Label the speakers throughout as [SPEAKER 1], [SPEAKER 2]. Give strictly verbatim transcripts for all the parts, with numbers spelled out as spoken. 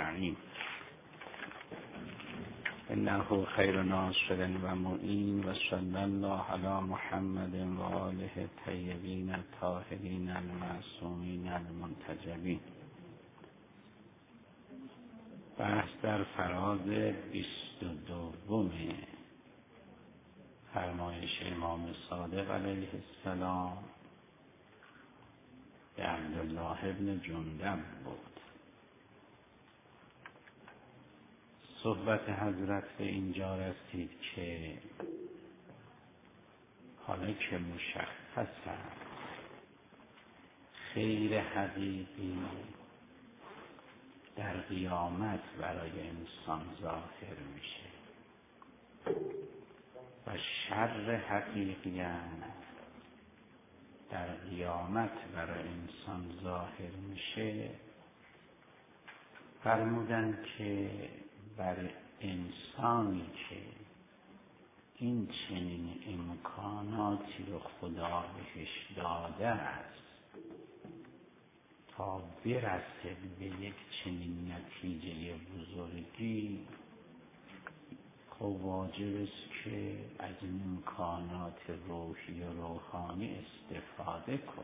[SPEAKER 1] اجمعین. انه خیر ناصر و معین و صلی الله علی محمد و آله الطیبین الطاهرین المعصومین المنتجبین. بحث در فراز بیست و دوم فرمایش امام صادق علیه السلام به عبدالله ابن جندب بود. صحبت حضرت به اینجا رسید که حالا که مشخص است خیر حقیقی در قیامت برای انسان ظاهر میشه و شر حقیقی هم در قیامت برای انسان ظاهر میشه، فرمودن که برای انسانی که این چنین امکاناتی رو خدا بهش داده است تا برسه به یک چنین نتیجه بزرگی، خب واجب است که از این امکانات روحی و روحانی استفاده کنه.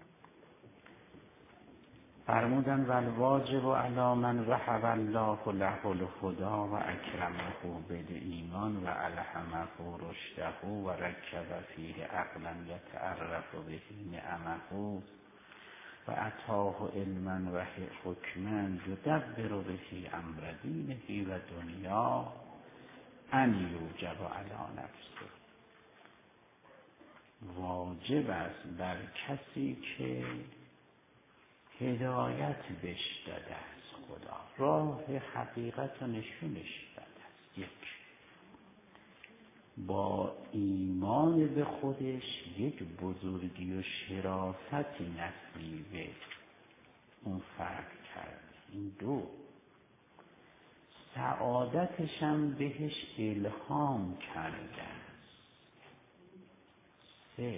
[SPEAKER 1] فرمودن والواجب علی من وهب الله له الهدی و اکرمه بالایمان و الهمه رشده و رکب فیه عقلا یتعرف به نعمه و اتاه علما و حکما یدبر به امر دینه و دنیا ان یوجب علی نفسه. واجب است بر کسی که هدایت بهش داده است خدا، راه حقیقت رو نشونش داده است، یک با ایمان به خودش یک بزرگی و شرافتی نصیبه اون فرق کرد. این دو سعادتش هم بهش الهام کرده است. سه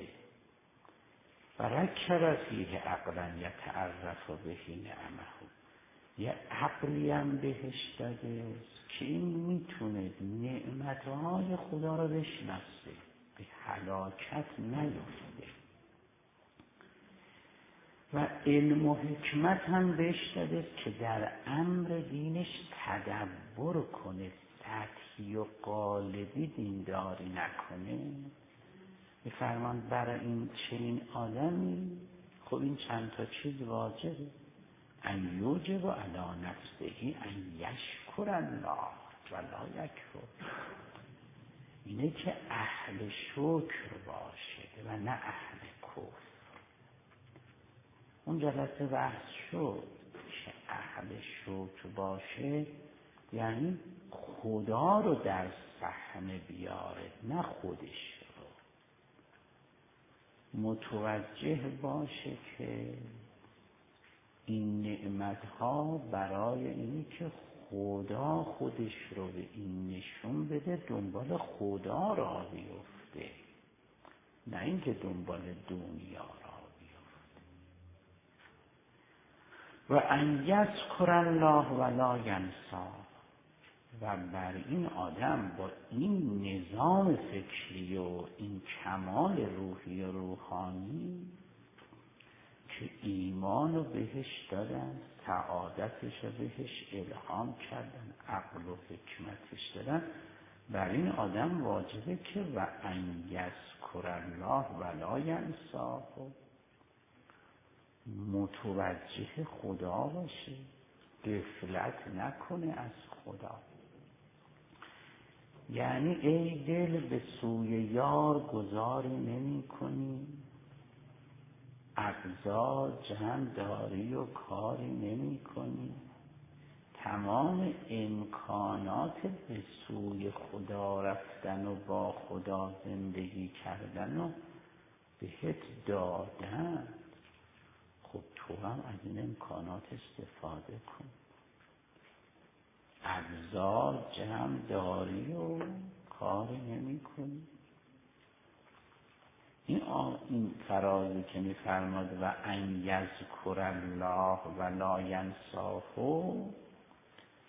[SPEAKER 1] فرکر فیه عقلا یتعرف به نعمه، یه عقلی هم بهش داده است که این میتونه نعمتهای خدا رو بشناسه، به هلاکت نیفته، و علم و حکمت هم بهش داده است که در امر دینش تدبر کنه، سطحی و قالبی دینداری نکنه. میفرمان برای این چنین آدمی خب این چند تا چیز واجبه: ان یوجب علی نفسه ان یشکر الله و لا یکفر، اینه که اهل شکر باشه و نه اهل کفر. اون جلسه بحث شد که اهل شکر باشه یعنی خدا رو در صحنه بیاره، نه خودش رو. متوجه باشه که این نعمتها برای اینی که خدا خودش رو به این نشون بده دنبال خدا را بیفته، نه اینکه دنبال دنیا را بیفته. و ان یذکر الله ولا ینسی، و بر این آدم با این نظام فکری و این کمال روحی و روحانی که ایمان رو بهش دادن، سعادتش رو بهش الهام کردن، عقل و حکمتش دادن، بر این آدم واجبه که و ان یذکر الله ولا ینسی، متوجه خدا باشه، غفلت نکنه از خدا. یعنی ای دل به سوی یار گذاری نمی کنی، اقضا جمع داری و کاری نمی کنی، تمام امکانات به سوی خدا رفتن و با خدا زندگی کردن و بهت دادن، خب تو هم از این امکانات استفاده کن. اقضا جمع داری و کاری نمی کنی. این این فرازی که می فرماد و ان یذکر الله و لا ینساه،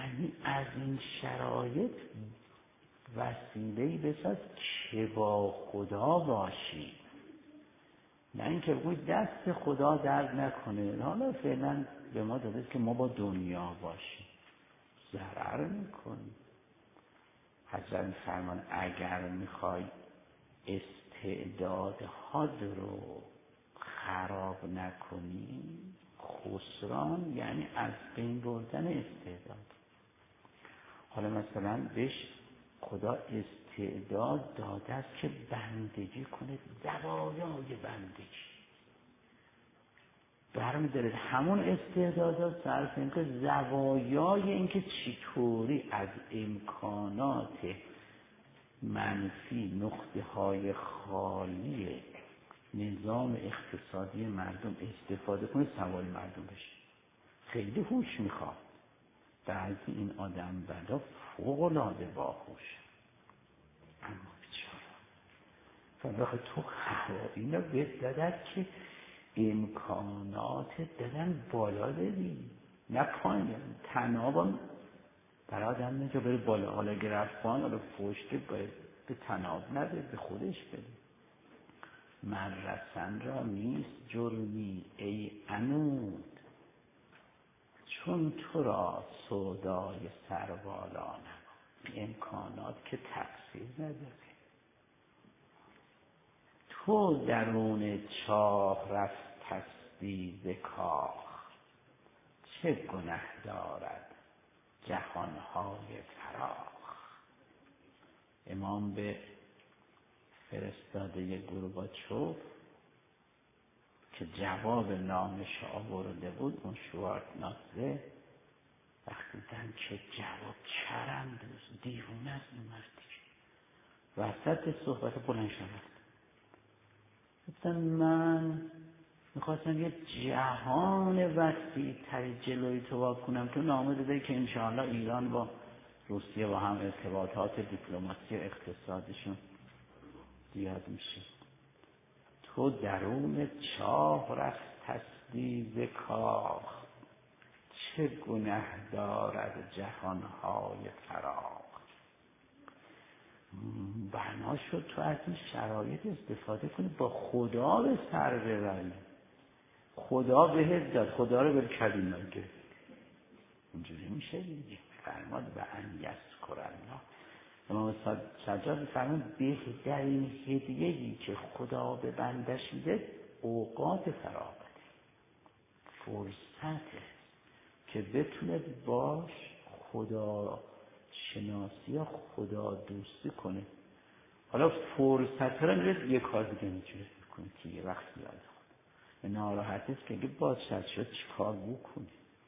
[SPEAKER 1] یعنی از این شرایط وسیله‌ای بساز که با خدا باشی، نه اینکه بگوی دست خدا درد نکنه. حالا فعلا به ما داده که ما با دنیا باشیم، ضرر میکنیم. حضرت می‌فرمان اگر میخوای استعدادات رو خراب نکنی، خسران یعنی از بین بردن استعداد. حالا مثلا بهش خدا استعداد داده است که بندگی کنه، زوایای بندگی برمی دارد همون استعدادات صرف این که زوایای این که چطوری از امکانات منفی، نقطه های خالی نظام اقتصادی مردم استفاده کنه، سوار مردم بشه. خیلی هوش میخواد. بعضی این آدم بدا فوق العاده باهوش، اما بیچاره فقط تو اینا بهت دادن که امکانات دادن بالا بدی نه پایین. تنابم برای آدم نه که بره بالا، حالا گرفتان حالا فوشته باید به تناب نده، به خودش بده. من رسن را نیست جرمی ای عنود، چون تو را سودای سربالا نبود. امکانات که تقصیر نداره. تو درون چاه رفتستی ز کاخ، چه گنه دارد جهانهای فراخ. امام به فرستاده گورباچوف که جواب نامش آورده بود، اون شوارتنادزه، وقتی دیدن که جواب چرندوز دیوونه است این مردی، وسط صحبت بلند شد گفتن من میخواستم یه جهان وسیع تری جلوی تو وا کنم. تو نامه داده که انشاءالله ایران با روسیه با هم ارتباطات دیپلماسی و اقتصادشون زیاد میشه. تو درون چاه رفتستی ز کاخ، چه گنه دارد جهانهای فراخ. بنا شد تو از این شرایط استفاده کنی، با خدا به سر ببری. خدا بهت داد، خدا رو بر کلمه گرفت. اینجوری میشه دیگه. فرماد و ان یذکر الله. امام سجاد فرمود بهترین هدیه‌ای که خدا به بندش میده اوقات فراغت، فرصته که بتونه باش خدا شناسی یا خدا دوستی کنه. حالا فرصت رو میره یه کار دیگه میتونه بکنه که یه وقت یاد خود ناراحتیست که باز شد شد چی کار بکنه.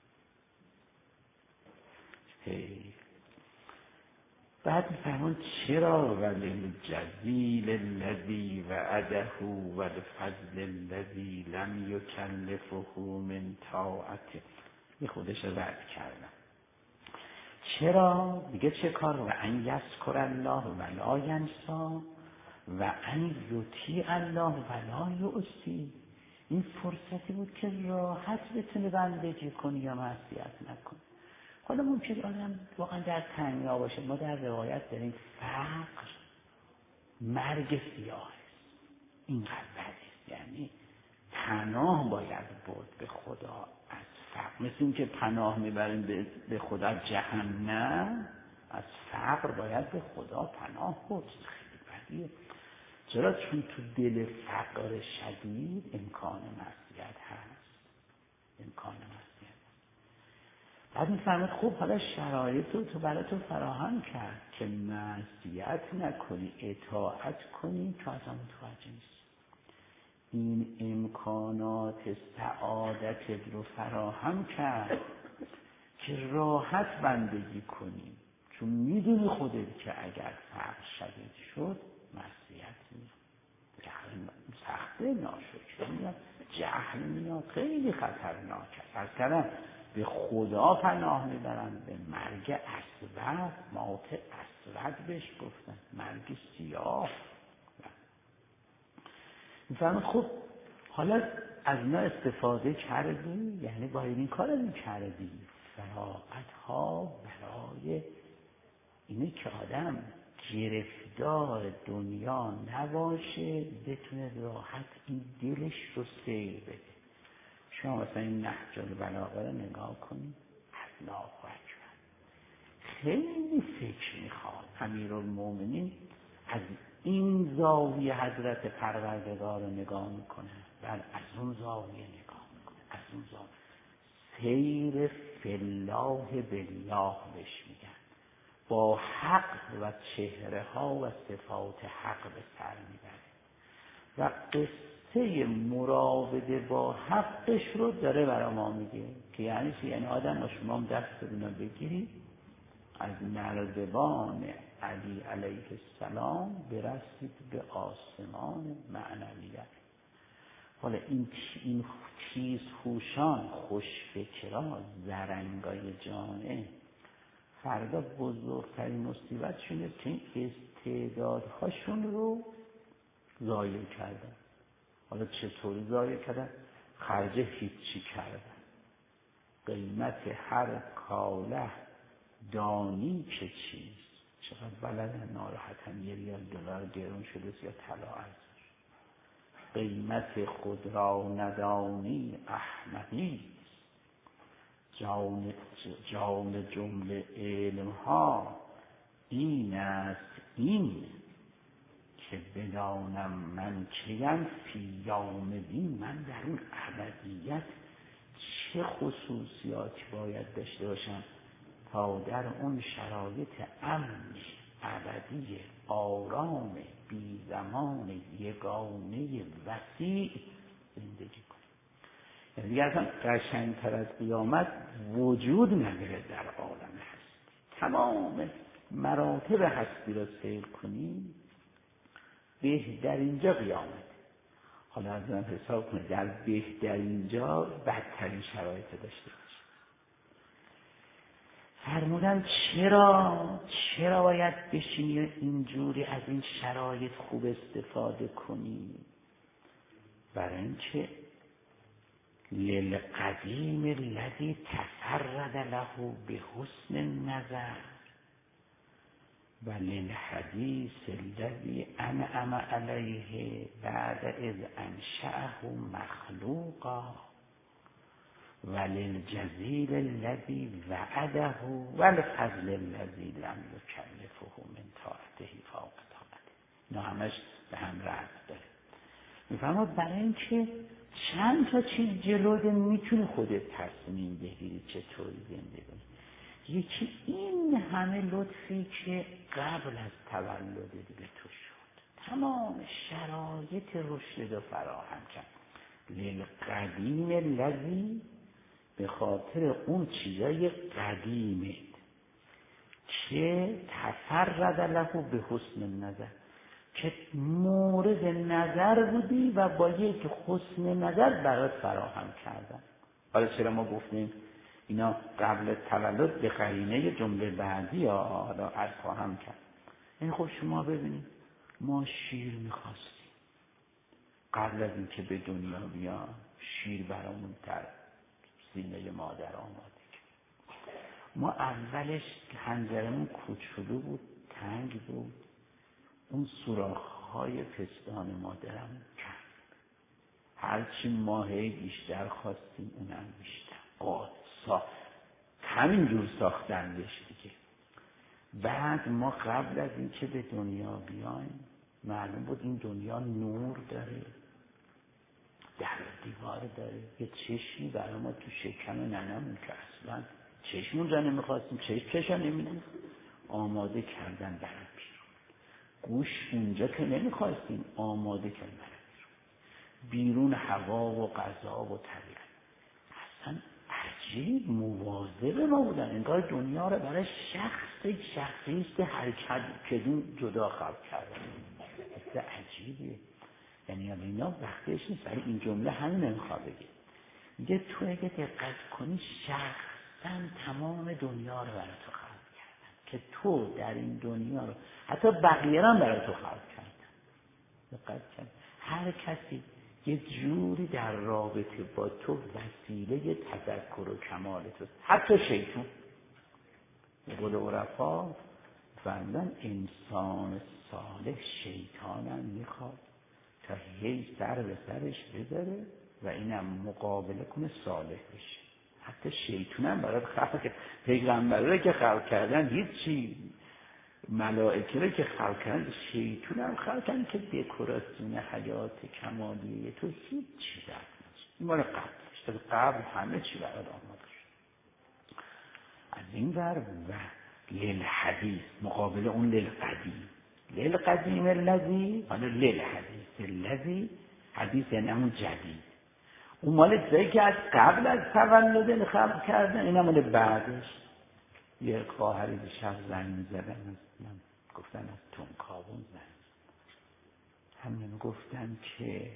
[SPEAKER 1] هی بعد میفرمون چرا ولی جزیل الذی وعده و الفضل الذی لم یکلفه من طاعته. می خودش رد کردم. چرا؟ میگه چه کار؟ و ان یذکر الله و لا ینسا و ان یطیع الله و لا یعصی. این فرصتی بود که راحت بتونه بندگی کنی یا معصیت نکنی. حالا ممکن آدم واقعا در تنگنا باشه. ما در روایت داریم فقر مرگ سیاه است. اینقدر بدیست. یعنی پناه باید برد به خدا از فقر. مثل این که پناه میبریم به خدا از جهنم، از فقر باید به خدا پناه برد. خیلی بدیه. چرا؟ چون تو دل فقر شدید امکان معصیت هست. امکان معصیت. بعد میفرماد خوب حالا شرایط رو تو برای تو فراهم کرد که معصیت نکنی، اطاعت کنی، تو اصلا متوجه نیست. این امکانات سعادت رو فراهم کرد که راحت بندگی کنی، چون میدونی خودت که اگر فقر شدید شد معصیت میاد. سخته ناشکری میاد، جهل میاد، خیلی خطرناکه. از کردن به خدا پناه میبرن، به مرگ اسود، موت اسود بهش گفتن، مرگ سیاه. میفرماد خب حالا از اینا استفاده کردی، یعنی باید این کار رو کردی. فراغت ها میگه اینه که آدم گرفتار دنیا نباشه، بتونه راحت این دلش رو سیر بده. شما مثلا این نهج البلاغه رو نگاه کنید، الله اکبر، خیلی فکر میخواد امیرالمومنین از این زاویه حضرت پروردگار رو نگاه میکنه، بعد از اون زاویه نگاه میکنه، از اون زاویه سیر فالله بالله بهش میگن، با حق و چهره ها و صفات حق به سر میبره و قصه مراوده با حقش رو داره برای ما میگه که یعنی چی؟ یعنی آدم با شما دستتون رو بگیرید از نردبان علی علیه السلام برسید به آسمان معنویت. حالا این این تیز خوشان، خوشفکران، زرنگای جامعه فردا بزرگترین مصیبتشونه که این استعدادهاشون رو ضایع کردن. حالا چطوری ضایع کردن؟ خرج هیچی کردن. قیمت هر کاله دانی که چیست، چقدر بلدن ناراحتن، یه ریال دلار گرون شده یا طلا ارزش. قیمت خود را ندانی احمقی، جان جان جمله علم ها این است این که بدانم من کیم فی یوم دین، من در اون ابدیت چه خصوصیاتی باید داشته باشم تا در اون شرایط امن ابدی آرام بی زمان یگانه وسیع زندگی کنم. یعنی دیگه اصلا قشنگتر از قیامت وجود نداره در عالم هستی. تمام مراتب هستی را سیر کنی بهترین جا قیامت. حالا از من حساب کنید در بهترین جا بدترین شرایط داشته باشه. فرمودن چرا چرا باید بشینی اینجوری از این شرایط خوب استفاده کنی؟ برای اینکه للقدیم الذی تفرد له بحسن النظر و للحدیث الذی انعم علیه بعد اذ انشأه مخلوقا و للجزیل الذی وعده و لفضل الذی لم یکلفه من طاعته فوق طاعته. اینا همش به هم ربط داره. میفهمد برای اینکه چند تا چیز جلوده میتونی خودت تصمیم بگیری چطوری زنده کنی. یکی این همه لطفی که قبل از تولد به تو شد، تمام شرایط رشد رو فراهم کرد. للقدیم الذی، به خاطر اون چیزای قدیمه که تفرد له به حسن النظر، که مورد نظر بودی و با یک حسن نظر برات فراهم کردن. حالا چرا ما گفتیم اینا قبل تولد به قرینه جمله بعدی یا حالا عرض خواهم کرد. این خب شما ببینید ما شیر میخواستیم قبل از اینکه به دنیا بیان، شیر برامون در سینه مادر آماده کرد. ما اولش حنجرمون کوچولو بود، تنگ بود، اون سوراخ‌های پستان مادرم کند. هرچی ماهی بیشتر خواستیم اونم بیشتر قاد ساخت، همین جور ساختندش دیگه. بعد ما قبل از اینکه به دنیا بیایم معلوم بود این دنیا نور داره، در دیوار داره، یه چشمی برای ما تو شکم ننمون که اصلا چشمون را نمیخواستیم، چشم چشم نمیدیم، آماده کردن برای بیرون. گوش اونجا که نمیخواستیم، آماده کردن برای بیرون. بیرون هوا و غذا و طبیعت اصلا عجیب مواظب ما بودن، انگار دنیا رو برای شخص شخصیست حرکت کدوم جدا خلق کردن. اصلا عجیبه. یعنی اینا وقتش نیست. برای این جمله همین نمیخواد بگه، میگه تو اگه دقت کنی شخصا تمام دنیا رو برای تو خلق کردن که تو در این دنیا رو حتی بقیه هم برای تو خلق کردن. دقت کن هر کسی یه جوری در رابطه با تو وسیله تذکر و کمال تو، حتی شیطان. به قول عرفا فرمودن انسان صالح شیطانم میخواد تا هی سر به سرش بذاره و اینم مقابله کنه صالح بشه. حتی شیطانم برای خلق پیغمبره که خلق کردن هیچی، ملائکه رو که خلق کردن، شیطانم خلق کردن که دکوراسیون حیات کمالیه تو هیچی در نیست. این مال قبلش، تا قبل همه چی برای آماده شد. از این ور و للحدیث مقابل اون للقدیم، للقدیم الذی، حالا للحدیث الذی، حدیث یعنی همون جدید، اون مال چیزایی که از قبل از تولد خلق کردن، این مال بعدش. یه خواهری دیشب زنگ زدن، من گفتن از تنکابون زنگ زدن، همین گفتن که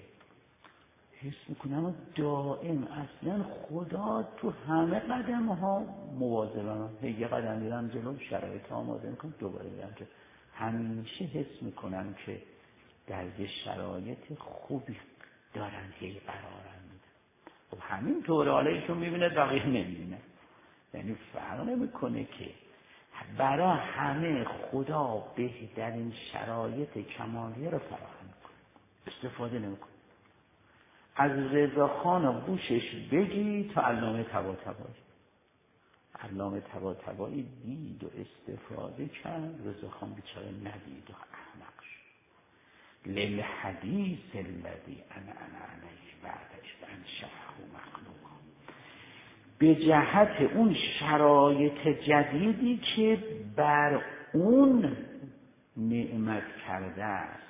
[SPEAKER 1] حس میکنم دائم اصلا خدا تو همه قدم ها مواظبم، یه قدم میرم جلو شرایط آماده میکنم دوباره میرم جلو، همیشه حس میکنم که در یه شرایط خوبی دارن هی قرارن میدن. خب همین طور حالا ایشون میبینه بقیه نمیبینه، یعنی فرق نمیکنه که برای همه خدا بهترین شرایط کمالیه رو فراهم میکنه، استفاده نمیکنه. از رضاخان و بوشش بگی تا علامه طباطبایی، علامه طباطبایی دید و استفاده کرد، رضاخان بیچاره ندید و احمق شد. للحدیث الذی انا انا علیه بعدش انشأه مخلوقا، به جهت اون شرایط جدیدی که بر اون نعمت کرده است.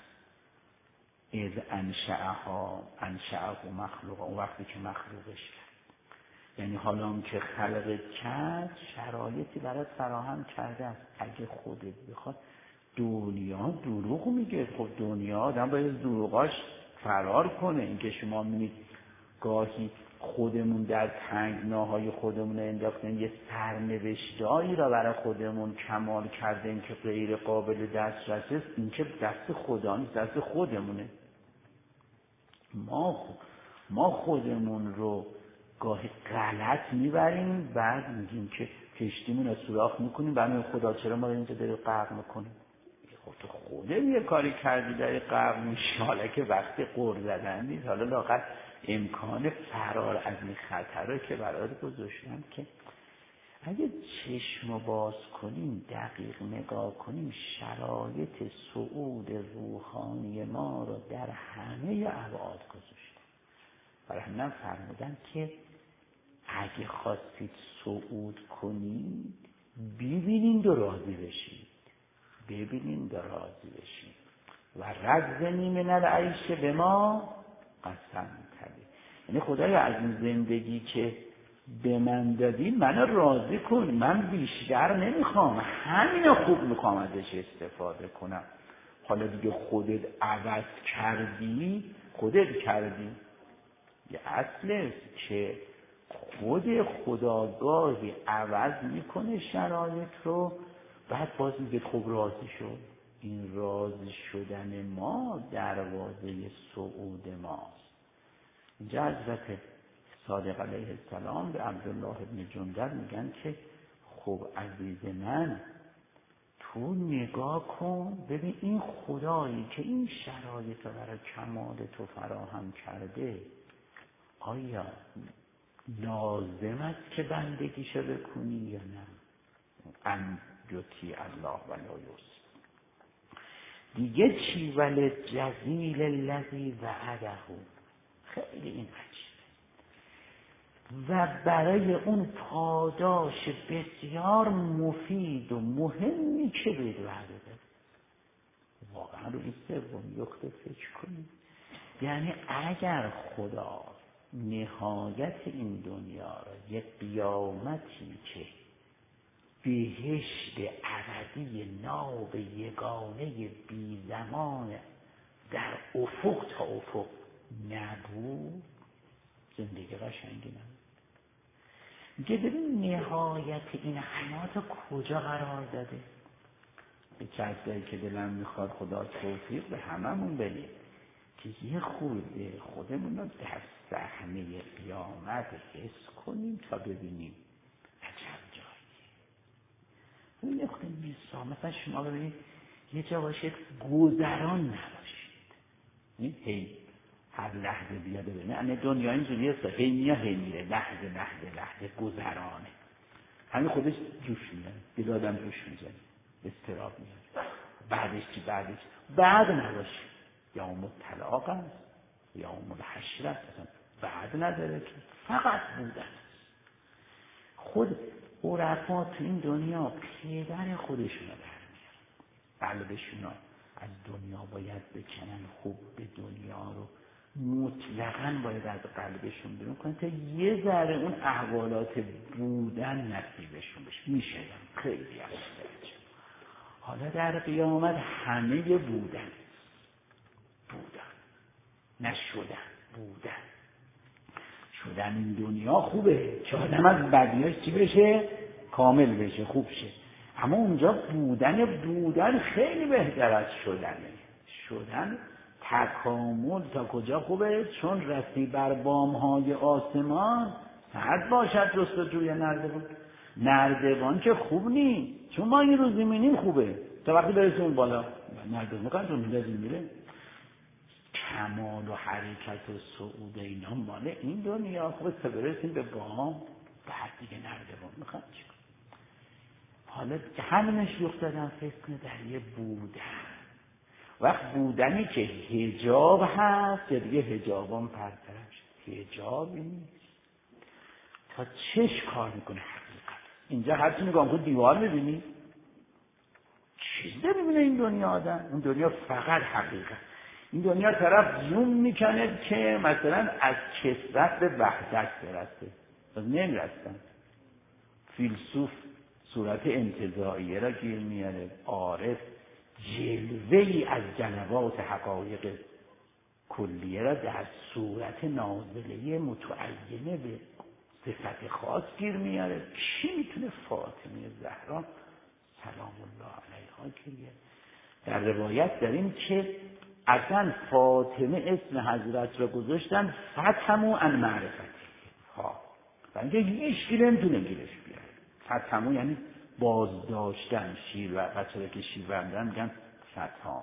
[SPEAKER 1] از انشأها انشأه مخلوقا، اون وقتی که مخلوقش کرد، یعنی حالا اون که خلقت کرد شرایطی برات فراهم کرده است. اگه خودت بخواد دنیا دروغ میگه، خب دنیا آدم باید دروغاش فرار کنه. اینکه شما میبینید گاهی خودمون در تنگناهای خودمون انداختیم، یه سرنوشتایی را برای خودمون کمال کردیم که غیر قابل دسترسی است، این که دست خدا نیست، دست خودمونه. ما ما خودمون رو گاهی غلط میبریم، بعد میگیم که کشتیمون رو سوراخ میکنیم، برای خدا چرا ما اینجا داری غرق میکنیم؟ خب تو خودت یه کاری کردی داری غرق میشی، حالا که وقتی قر زدن نیست، حالا لااقل امکان فرار از این خطره که برات گذاشتن که اگه چشم باز کنیم دقیق نگاه کنیم شرایط صعود روحانی ما رو در همه ابعاد گذاشتن. برای همین فرمودن که اگه خواستید صعود کنید ببینید و راضی بشید، ببینید و راضی بشید. و رزقنی من العیش به ما قسم کردی، یعنی خدایا از این زندگی که به من دادی منو راضی کن، من بیشتر نمیخوام، همینو خوب میخوام ازش استفاده کنم. حالا دیگه خودت عوض کردی، خودت کردی، یه اصل که خود خداگاهی عوض میکنه شرایط رو، بعد باز میگه خب راضی شد. این راضی شدن ما دروازه صعود ماست. اینجا حضرت صادق علیه السلام به عبدالله ابن جندب میگن که خب عزیز من تو نگاه کن ببین این خدایی که این شرایط رو برای کمال تو فراهم کرده آیا لازم است که بندگیشو بکنی یا نه؟ ان یطیع الله و لا یعصی. دیگه چی؟ ول جزیل الذی وعده، خیلی این عجیبه. و برای اون پاداش بسیار مفید و مهمی که به وعده داد. واقعا رو این سوم نکته فکر کنید. یعنی اگر خدا نهایت این دنیا را یک قیامتی که بهشت ابدی ناب یگانه بی زمان در افق تا افق نبود، زندگی قشنگی نبود. میگه ببین نهایت این حیات کجا قرار داده. به کسایی که دلم میخواد خدا توفیق به هممون بده که یه خورده خودمون رو در صحنه قیامت حس کنیم تا ببینیم عجب جاییه. اون نقطه مثال مثلا شما ببینید یه جا باشید گذران نباشید، این هی هر لحظه بیاده ببینید یعنی دنیا اینجوریه، هی میاد هی میره، لحظه لحظه لحظه گذرانه، همین خودش جوش میاد، دل آدم جوش میزنه، اضطراب میاد. بعدش چی؟ بعدش بعد نباشید، یا اون طلاق است یا اون حشر است، بعد نداره که فقط بودن. خود عرفا تو این دنیا پدر خودشون رو در میارن، قلبشون رو از دنیا باید بکنن، خوب به دنیا رو مطلقاً باید از قلبشون بیرون کنن تا یه ذره اون احوالات بودن نصیبشون بشه. میشه خیلی از درجه. حالا در قیامت همه بودن بودن نشدن بودن شدن. این دنیا خوبه که آدم از بدیاش چی بشه؟ کامل بشه، خوب شه. اما اونجا بودن بودن خیلی بهتر از شدنه. شدن تکامل تا کجا خوبه؟ چون رسی بر بامهای آسمان سعد باشد جستجوی نردبان. نردبان که خوب نیست، چون ما این روزی می‌بینیم خوبه، تا وقتی برسیم اون بالا نردبان قدر میره میره. کمال و حرکت و صعود اینا مال این دنیا خوبه، تا برسیم به بام بعد دیگه نردبان میخواد چیکار. حالا همینش یختدن فکر کنه در یه بودن. وقت بودنی که حجاب هست یا دیگه حجابان پرترش حجابی نیست. تا چش کار میکنه حقیقت. اینجا هرچی نگاه کن دیوار میبینی، چیز نمیبینه این دنیا آدم. اون دنیا فقط حقیقت. این دنیا طرف زوم میکنه که مثلا از کثرت به وحدت برسه، نمیرسن. فیلسوف صورت انتزاعیه را گیر میاره، عارف جلوه‌ای از جلوات حقایق کلیه را در صورت نازله متعینه به صفت خاص گیر میاره. کی میتونه فاطمه زهرا سلام الله علیها گیره؟ در روایت داریم که اصلا فاطمه اسم حضرت را گذاشتن فتحمو عن معرفتی ها، برای اینکه هیچ کی نمیتونه گیرش بیاره. فتحمو یعنی بازداشتن. شیر و بچه که شیر بردن میگن فتحا.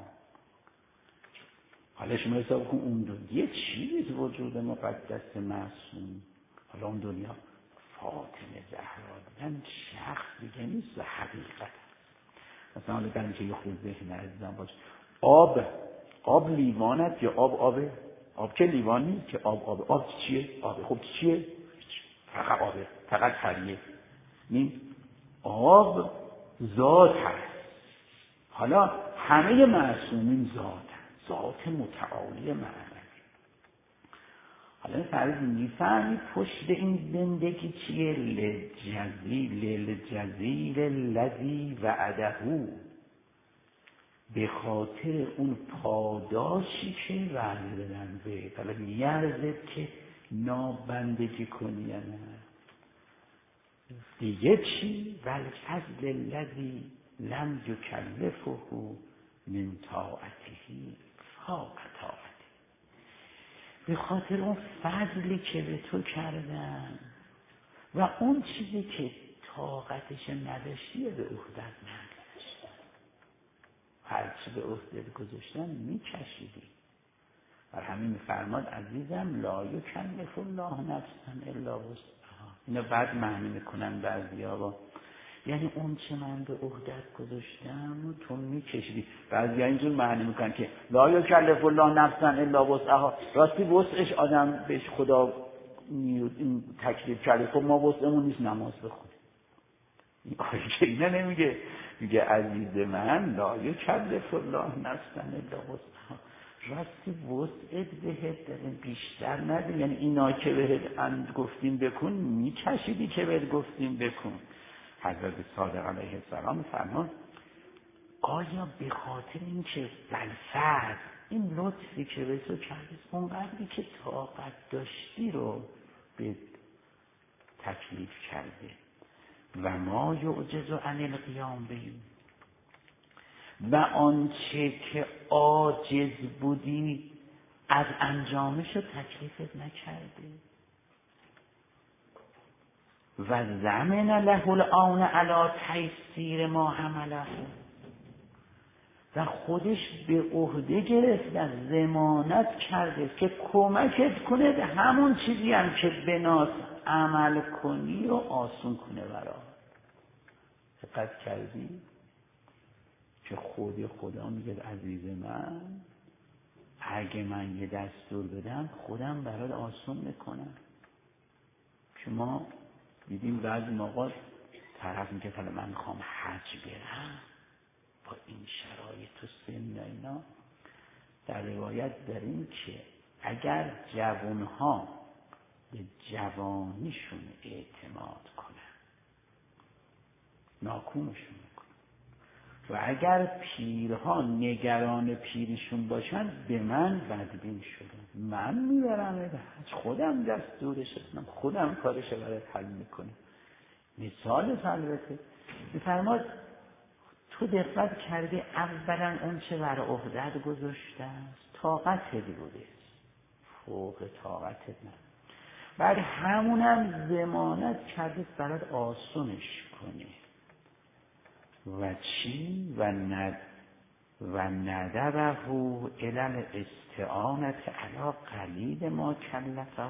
[SPEAKER 1] حالا شما حساب کن اون دنیا یه چیزی وجود مقدس معصوم. حالا اون دنیا فاطمه زهرا دیدن شخص دیگه نیست و حقیقت. مثلا حالا برای اینکه یه خود ذهن عزیزم باشه، آب آب لیوانت یا آب آبه؟ آب که لیوان نیست که آب آبه. آب چیه؟ آبه. خب چیه؟ فقط آبه، فقط حریه. این آب ذات هست. حالا همه معصومین ذات هست، ذات متعالی معنوی. حالا فرض میفهمی پشت این زندگی چیه؟ للجزیل للجزیل الذی وعدهو، به خاطر اون پاداشی که وعده دادن به حالا میارزد که نابندگی کنی یا نه. دیگه چی؟ والفضل الذی لم یکلفه من طاعته فوق طاعته، به خاطر اون فضلی که به تو کردن و اون چیزی که طاقتش نداشتی به عهدت نگذاشتن. هرچی به عهدت گذاشتن میکشیدی. و همین میفرماد عزیزم لا یکلف الله نفسا الا وسعها. اینو بعد معنی میکنن بعضیا با یعنی اون چه من به عهدت گذاشتم و تو میکشیدی. بعضیا اینجور معنی میکنن که لا یکلف الله نفسا الا وسعها، راستی وسعش آدم بهش خدا این تکلیف کرده، خب ما وسعمون نیست نماز بخونیم. این آیه که اینا نمیگه، میگه عزیز من لا یکلف الله نفسا الا وسعها، راستی وسعت بهت داریم بیشتر نده. یعنی اینا که بهت اند گفتیم بکن میکشیدی که بهت گفتیم بکن. حضرت صادق علیه السلام فرمان آیا به خاطر این که بالفعل این لطفی که به تو کرده اونقدری که طاقت داشتی رو به تکلیف کرده و ما یعجز عن القیام به، و آنچه که عاجز بودی از انجامش رو تکلیفت نکرده. و زمن له الآن علی تیسیر ما عمله، و خودش به عهده گرفت و ضمانت کرده که کمکت کنه همون چیزی هم که بناس عمل کنی رو آسون کنه برات. دقت کردی که خود خدا میگه عزیز من اگه من یه دستور بدم خودم برات آسون میکنم. که ما دیدیم بعضی موقع طرف میگه حالا من میخوام حج برم با این شرایط و سن اینا، در روایت داریم که اگر جوانها به جوانیشون اعتماد کنن ناکومشون میکنن، و اگر پیرها نگران پیرشون باشن به من بدبین شدن، من میبرم به حج، خودم دستورش هستم، خودم کارش برای حل میکنم. مثال البته میفرماد تو دقت کردی اولا اون چه بر عهدت گذاشته است طاقتت بوده، فوق طاقتت نه، بعد همونم ضمانت کرده برات آسونش کنه. و چی؟ و ند و ندبه الال استعانت علی قلیل ما کلفه،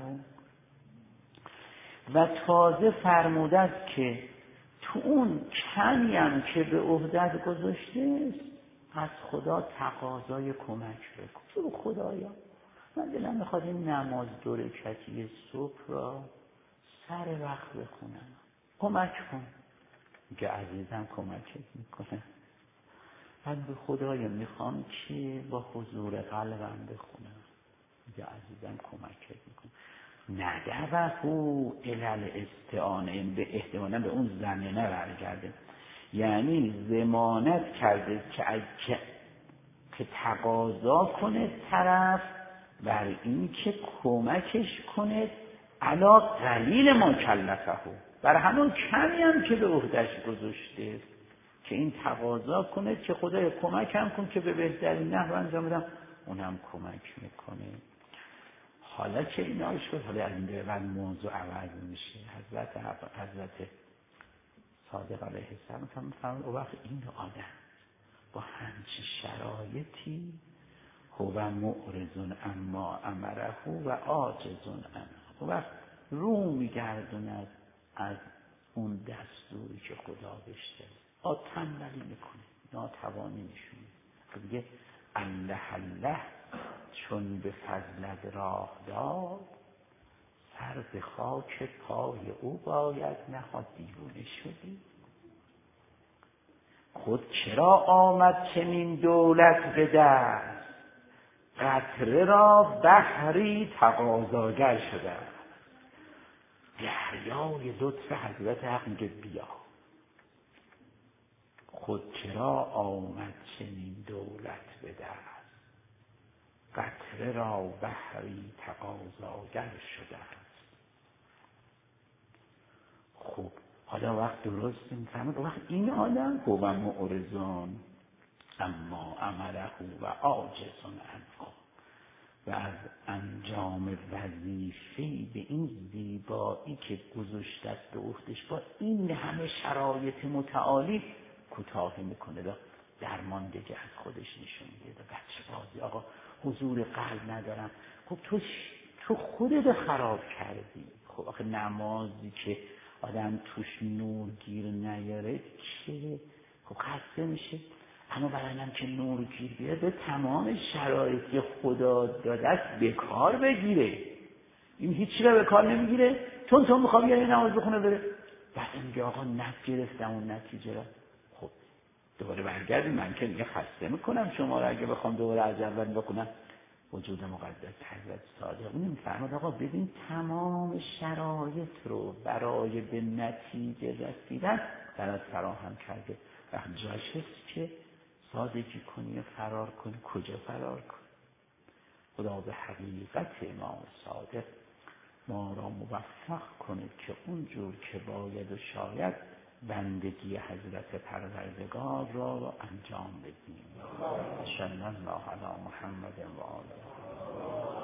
[SPEAKER 1] و تازه فرموده است که تو اون کمی هم که به عهدت گذاشته از خدا تقاضای کمک بکن. تو خدایا من دلم میخواد این نماز دو رکعتی صبح را سر وقت بخونم، کمک کن. میگه عزیزم کمکت میکنه. من به خدایا میخوام که با حضور قلبم بخونم، میگه عزیزم کمکت میکنه. ندبه الال استعانه، به احتمالا به اون زمینه برگرده، یعنی ضمانت کرده که اگه که تقاضا کنه طرف بر این که کمکش کنه علا قلیل ما کلفه، بر همون کمی هم که به عهدش گذاشته که این تقاضا کنه که خدای کمکم کن که به بهترین نحو انجام بدم، اونم کمک میکنه. حالا که این آشکار، حالا از این بعد موضوع عوض میشه. حضرت حضرت صادق علیه السلام فرمود او وقت این آدم با همچی شرایطی هو معرض اما امره و عاجز عنه، او وقت رو میگردوند از اون دستوری که خدا بهش داده، تنبلی میکنه، ناتوانی نشون میده. دیگه الله الله چون به فضلت راه داد، سر به خاک پای او باید نهاد. دیوانه شدی؟ خود چرا آمد چنین دولت به دست، قطره را بحری تقاضاگر شده. دریای لطف حضرت حق میگه بیا. خود چرا آمد چنین دولت به دست، قطره را بحری تقاضاگر شده است. خب حالا وقت درست میفهمد، وقت این آدم هو معرضون اما امره و عاجز عنه، و از انجام وظیفه‌ای به این زیبایی که گذاشته است به عهدش با این همه شرایط متعالی کوتاهی میکنه، درماندگی از خودش نشون میده. بچه بازی آقا حضور قلب ندارم. خب تو تو خودت خراب کردی. خب آخه نمازی که آدم توش نور گیر نیاره چه؟ خب خسته میشه. اما برایدم که نور گیر بیاره به تمام شرایطی خدا داده است به کار بگیره. این هیچی رو به کار نمیگیره، تون تون میخوام یه نماز بخونه بره، بعد میگه آقا نت گرفتم اون نتیجه را. خب دوباره برگردیم، من که دیگه خسته میکنم شما رو اگه بخوام دوباره از اول بکنم. وجود مقدس حضرت صادق میفرماد آقا ببین تمام شرایط رو برای به نتیجه رسیدن برات فراهم کرده. وقت جاش هست که صادقی کنی فرار کنی، کجا فرار کنی؟ خدا به حقیقت امام صادق ما را موفق کنه که اونجور که باید و شاید بندگی حضرت پروردگار را انجام بدیم. صلی الله علی محمد و آله.